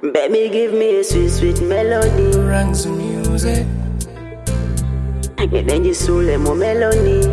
Baby, give me a sweet, sweet melody. Ranks music. Ngenenji sule mo melody.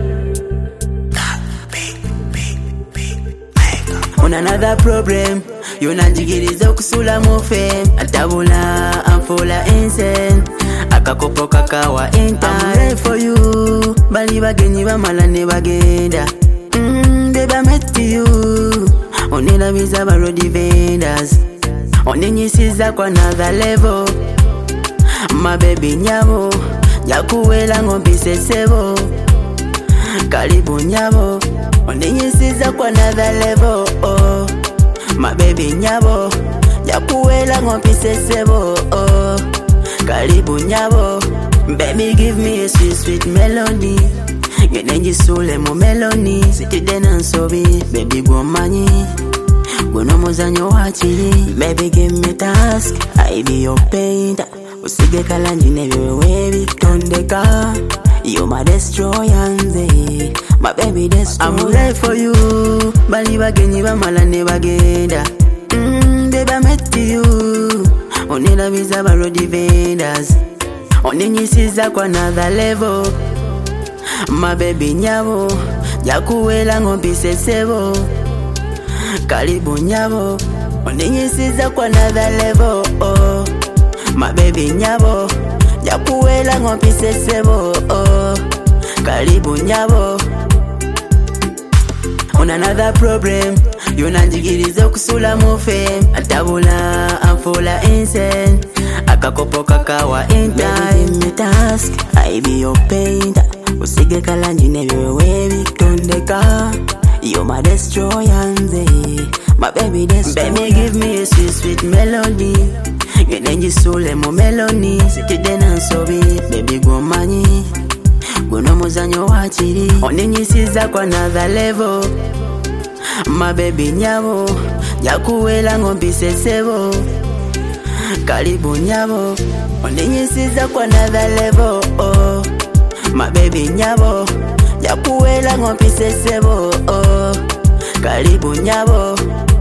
On another problem. Yonanjigiriza okusula mu fame. Atabula amfula insane. Akakopo kakawa enter. I'm ready for you. Bali bagenyi bamala ne bagenda. Baby, I met you. Onena biza ba road vendors. Onenyisiza kwa another level. My baby nyabo. Jakuwela ngombise sebo. Karibu nyabo. Onenyisiza kwa another level. Oh. My baby nyabo. Jakuwela ngombise sebo. Oh. Karibu nyabo. Baby, give me a sweet, sweet melody. Ngenenji sule mo melody. Sitide nansobi. Baby go manyi. Guno muzanyo wachiri. Baby give me task. I be your painter. Usige kalanji nebewe bitondeka. You my destroyer nze. My baby destroyer. I'm ready for you. Bali bagenyi bamala ne bagenda. Baby I met you. Onena biza ba road vendors. Onenyisiza kwa another level. My baby nyabo. Jakuwela ngombise sebo. Karibu nyabo. Onenyisiza kwa another level. Oh. My baby nyabo. Jakuwela ngombise sebo. Oh. Karibu nyabo. On another problem. Yonanjigiriza okusula mu fame. Atabula amfula insane. Akakopo kakawa enter. Baby me task. I be your painter. Usige kalanji nebewe bitondeka. You my destroyer nze. My baby destroyer. Baby give me a sweet, sweet melody. Ngenenji sule mo melody. Sitide nansobi. Baby go manyi. Guno muzanyo wachiri. Onenyisiza kwa another level. My baby nyabo. Jakuwela ngombise sebo. Karibu nyabo. Onenyisiza kwa another level. Oh. My baby nyabo. Jakuwela ngombise sebo. Oh. Karibu nyabo.